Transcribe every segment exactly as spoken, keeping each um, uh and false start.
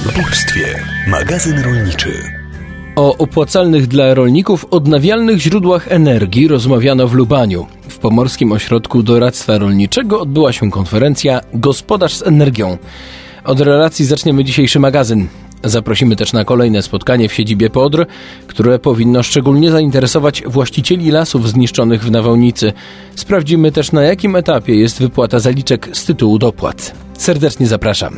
W Górstwie. Magazyn rolniczy. O opłacalnych dla rolników odnawialnych źródłach energii rozmawiano w Lubaniu. W Pomorskim Ośrodku Doradztwa Rolniczego odbyła się konferencja Gospodarz z energią. Od relacji zaczniemy dzisiejszy magazyn. Zaprosimy też na kolejne spotkanie w siedzibie P O D R, które powinno szczególnie zainteresować właścicieli lasów zniszczonych w nawałnicy. Sprawdzimy też, na jakim etapie jest wypłata zaliczek z tytułu dopłat. Serdecznie zapraszam.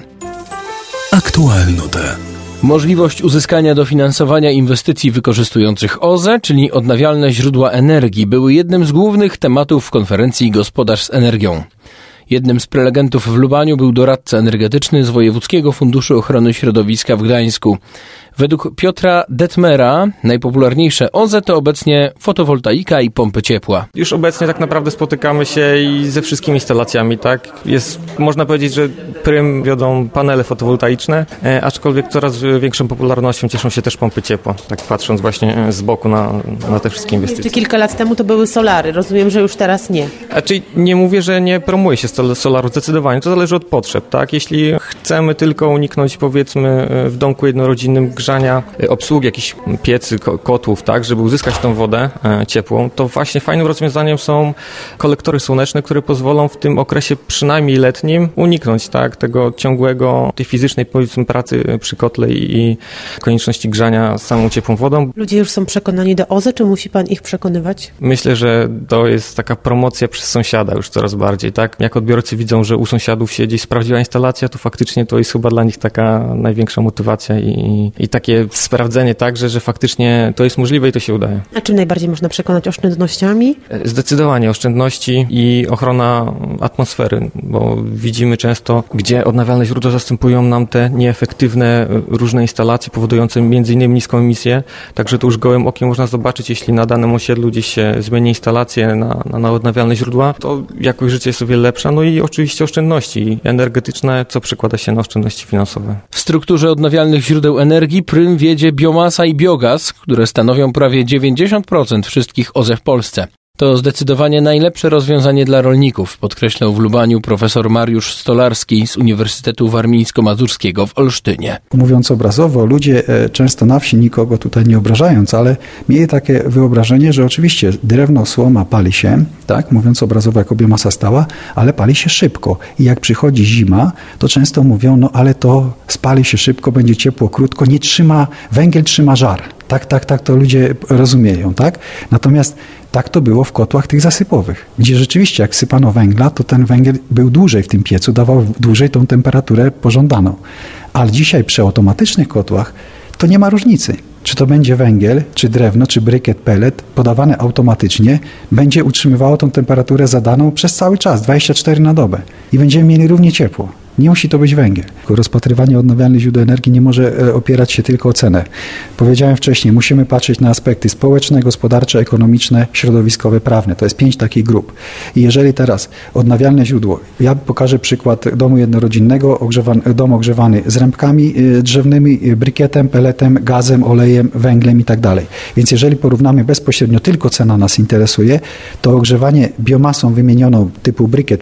Aktualnote. Możliwość uzyskania dofinansowania inwestycji wykorzystujących O Z E, czyli odnawialne źródła energii, były jednym z głównych tematów konferencji Gospodarz z energią. Jednym z prelegentów w Lubaniu był doradca energetyczny z Wojewódzkiego Funduszu Ochrony Środowiska w Gdańsku. Według Piotra Detmera najpopularniejsze O Z E to obecnie fotowoltaika i pompy ciepła. Już obecnie tak naprawdę spotykamy się i ze wszystkimi instalacjami, tak? Jest, można powiedzieć, że prym wiodą panele fotowoltaiczne, e, aczkolwiek coraz większą popularnością cieszą się też pompy ciepła, tak patrząc właśnie z boku na, na te wszystkie inwestycje. Jeszcze kilka lat temu to były solary, rozumiem, że już teraz nie. A czyli nie mówię, że nie promuje się solaru, zdecydowanie, to zależy od potrzeb, tak? Jeśli chcemy tylko uniknąć, powiedzmy, w domku jednorodzinnym grzania, obsługi jakichś piecy, kotłów, tak, żeby uzyskać tą wodę e, ciepłą, to właśnie fajnym rozwiązaniem są kolektory słoneczne, które pozwolą w tym okresie przynajmniej letnim uniknąć, tak, tego ciągłego, tej fizycznej, powiedzmy, pracy przy kotle i konieczności grzania samą ciepłą wodą. Ludzie już są przekonani do O Z E, czy musi pan ich przekonywać? Myślę, że to jest taka promocja przez sąsiada już coraz bardziej, tak? Jak odbiorcy widzą, że u sąsiadów się gdzieś sprawdziła instalacja, to faktycznie to jest chyba dla nich taka największa motywacja i, i takie sprawdzenie także, że faktycznie to jest możliwe i to się udaje. A czym najbardziej można przekonać? Oszczędnościami? Zdecydowanie oszczędności i ochrona atmosfery, bo widzimy często, gdzie odnawialne źródła zastępują nam te nieefektywne różne instalacje powodujące między innymi niską emisję, także to już gołym okiem można zobaczyć, jeśli na danym osiedlu gdzieś się zmieni instalacje na, na, na odnawialne źródła, to jakość życia jest o wiele lepsza, no i oczywiście oszczędności energetyczne, co przekłada się na oszczędności finansowe. W strukturze odnawialnych źródeł energii prym wiedzie biomasa i biogaz, które stanowią prawie dziewięćdziesiąt procent wszystkich O Z E w Polsce. To zdecydowanie najlepsze rozwiązanie dla rolników, podkreślał w Lubaniu profesor Mariusz Stolarski z Uniwersytetu Warmińsko-Mazurskiego w Olsztynie. Mówiąc obrazowo, ludzie często na wsi, nikogo tutaj nie obrażając, ale mieli takie wyobrażenie, że oczywiście drewno, słoma pali się, tak, mówiąc obrazowo jako biomasa stała, ale pali się szybko. I jak przychodzi zima, to często mówią, no ale to spali się szybko, będzie ciepło krótko, nie trzyma, węgiel trzyma żar. Tak, tak, tak to ludzie rozumieją, tak? Natomiast tak to było w kotłach tych zasypowych, gdzie rzeczywiście jak sypano węgla, to ten węgiel był dłużej w tym piecu, dawał dłużej tą temperaturę pożądaną. Ale dzisiaj przy automatycznych kotłach to nie ma różnicy. Czy to będzie węgiel, czy drewno, czy brykiet, pellet, podawane automatycznie, będzie utrzymywało tą temperaturę zadaną przez cały czas, dwadzieścia cztery na dobę i będziemy mieli równie ciepło. Nie musi to być węgiel. Rozpatrywanie odnawialnych źródeł energii nie może opierać się tylko o cenę. Powiedziałem wcześniej, musimy patrzeć na aspekty społeczne, gospodarcze, ekonomiczne, środowiskowe, prawne. To jest pięć takich grup. I jeżeli teraz odnawialne źródło, ja pokażę przykład domu jednorodzinnego, ogrzewany, dom ogrzewany zrębkami drzewnymi, brykietem, peletem, gazem, olejem, węglem i tak dalej. Więc jeżeli porównamy bezpośrednio, tylko cena nas interesuje, to ogrzewanie biomasą wymienioną typu brykiet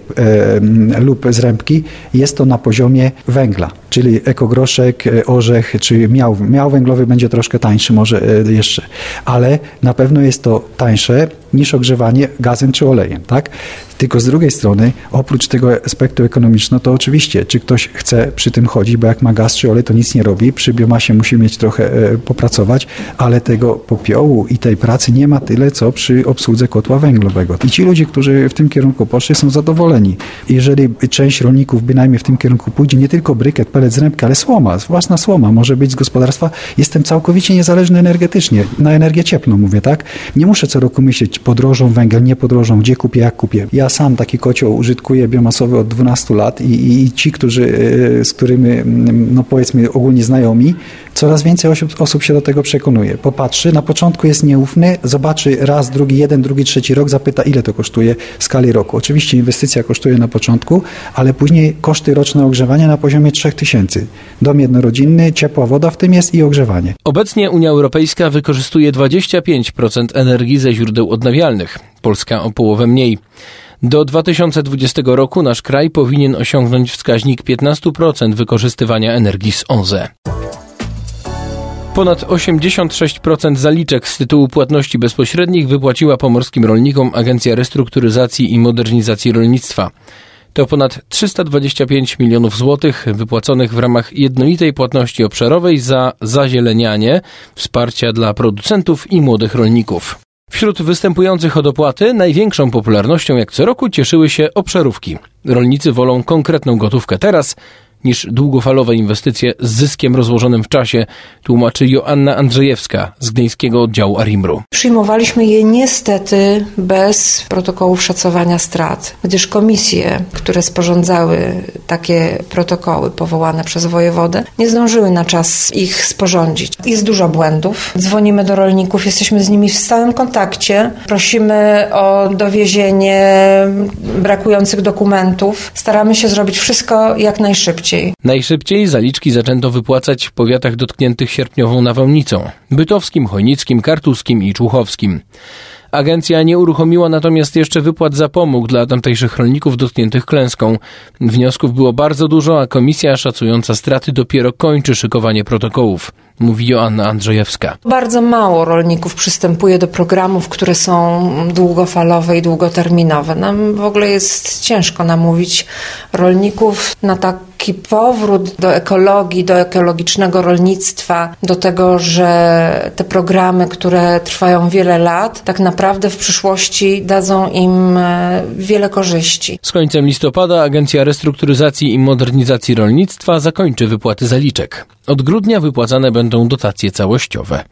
e, lub zrębki jest to na poziomie węgla, czyli ekogroszek, orzech, czy miał, miał węglowy będzie troszkę tańszy może jeszcze, ale na pewno jest to tańsze niż ogrzewanie gazem czy olejem, tak? Tylko z drugiej strony, oprócz tego aspektu ekonomicznego, to oczywiście, czy ktoś chce przy tym chodzić, bo jak ma gaz czy olej, to nic nie robi, przy biomasie musi mieć trochę e, popracować, ale tego popiołu i tej pracy nie ma tyle, co przy obsłudze kotła węglowego. I ci ludzie, którzy w tym kierunku poszli, są zadowoleni. Jeżeli część rolników bynajmniej w tym kierunku pójdzie, nie tylko brykiet, pellet, zrębka, ale słoma, własna słoma może być z gospodarstwa, jestem całkowicie niezależny energetycznie, na energię cieplną mówię, tak? Nie muszę co roku myśleć, podrożą węgiel, nie podrożą, gdzie kupię, jak kupię. Ja sam taki kocioł użytkuję biomasowy od dwunastu lat i, i ci, którzy, z którymi, no powiedzmy ogólnie znajomi, coraz więcej osób, osób się do tego przekonuje. Popatrzy, na początku jest nieufny, zobaczy raz, drugi, jeden, drugi, trzeci rok, zapyta, ile to kosztuje w skali roku. Oczywiście inwestycja kosztuje na początku, ale później koszty roczne ogrzewania na poziomie trzech tysięcy. Dom jednorodzinny, ciepła woda w tym jest i ogrzewanie. Obecnie Unia Europejska wykorzystuje dwadzieścia pięć procent energii ze źródeł odnawialnych. Polska o połowę mniej. Do dwa tysiące dwudziestego roku nasz kraj powinien osiągnąć wskaźnik piętnaście procent wykorzystywania energii z O Z E. Ponad osiemdziesiąt sześć procent zaliczek z tytułu płatności bezpośrednich wypłaciła pomorskim rolnikom Agencja Restrukturyzacji i Modernizacji Rolnictwa. To ponad trzysta dwadzieścia pięć milionów złotych wypłaconych w ramach jednolitej płatności obszarowej za zazielenianie, wsparcia dla producentów i młodych rolników. Wśród występujących o dopłaty największą popularnością jak co roku cieszyły się obszarówki. Rolnicy wolą konkretną gotówkę teraz niż długofalowe inwestycje z zyskiem rozłożonym w czasie, tłumaczy Joanna Andrzejewska z gdyńskiego oddziału Arimru. Przyjmowaliśmy je niestety bez protokołów szacowania strat, gdyż komisje, które sporządzały takie protokoły powołane przez wojewodę, nie zdążyły na czas ich sporządzić. Jest dużo błędów. Dzwonimy do rolników, jesteśmy z nimi w stałym kontakcie. Prosimy o dowiezienie brakujących dokumentów. Staramy się zrobić wszystko jak najszybciej. Najszybciej zaliczki zaczęto wypłacać w powiatach dotkniętych sierpniową nawałnicą: bytowskim, chojnickim, kartuskim i człuchowskim. Agencja nie uruchomiła natomiast jeszcze wypłat zapomóg dla tamtejszych rolników dotkniętych klęską. Wniosków było bardzo dużo, a komisja szacująca straty dopiero kończy szykowanie protokołów, mówi Joanna Andrzejewska. Bardzo mało rolników przystępuje do programów, które są długofalowe i długoterminowe. Nam w ogóle jest ciężko namówić rolników na taki powrót do ekologii, do ekologicznego rolnictwa, do tego, że te programy, które trwają wiele lat, tak naprawdę w przyszłości dadzą im wiele korzyści. Z końcem listopada Agencja Restrukturyzacji i Modernizacji Rolnictwa zakończy wypłaty zaliczek. Od grudnia wypłacane będą dotacje całościowe.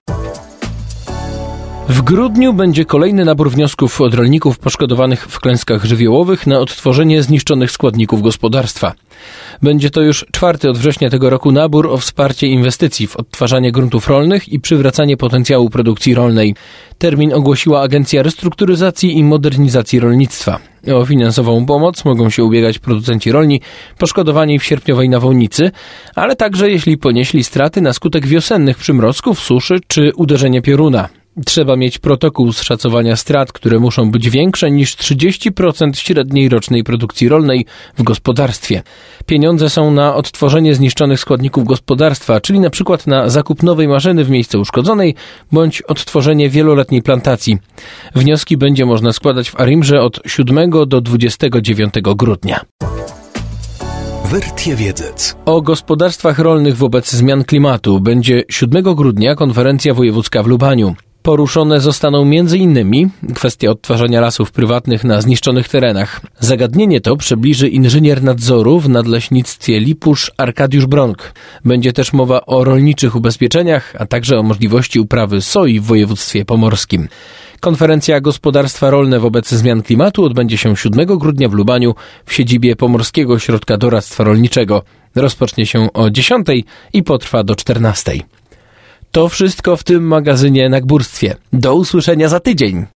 W grudniu będzie kolejny nabór wniosków od rolników poszkodowanych w klęskach żywiołowych na odtworzenie zniszczonych składników gospodarstwa. Będzie to już czwarty od września tego roku nabór o wsparcie inwestycji w odtwarzanie gruntów rolnych i przywracanie potencjału produkcji rolnej. Termin ogłosiła Agencja Restrukturyzacji i Modernizacji Rolnictwa. O finansową pomoc mogą się ubiegać producenci rolni poszkodowani w sierpniowej nawałnicy, ale także jeśli ponieśli straty na skutek wiosennych przymrozków, suszy czy uderzenia pioruna. Trzeba mieć protokół z szacowania strat, które muszą być większe niż trzydzieści procent średniej rocznej produkcji rolnej w gospodarstwie. Pieniądze są na odtworzenie zniszczonych składników gospodarstwa, czyli na przykład na zakup nowej maszyny w miejsce uszkodzonej bądź odtworzenie wieloletniej plantacji. Wnioski będzie można składać w Arimrze od siódmego do dwudziestego dziewiątego grudnia. Wertiewiedzec. O gospodarstwach rolnych wobec zmian klimatu będzie siódmego grudnia konferencja wojewódzka w Lubaniu. Poruszone zostaną między innymi kwestia odtwarzania lasów prywatnych na zniszczonych terenach. Zagadnienie to przybliży inżynier nadzoru w Nadleśnictwie Lipusz Arkadiusz Bronk. Będzie też mowa o rolniczych ubezpieczeniach, a także o możliwości uprawy soi w województwie pomorskim. Konferencja Gospodarstwa Rolne wobec zmian klimatu odbędzie się siódmego grudnia w Lubaniu w siedzibie Pomorskiego Ośrodka Doradztwa Rolniczego. Rozpocznie się o dziesiątej i potrwa do czternastej. To wszystko w tym magazynie na Górstwie. Do usłyszenia za tydzień.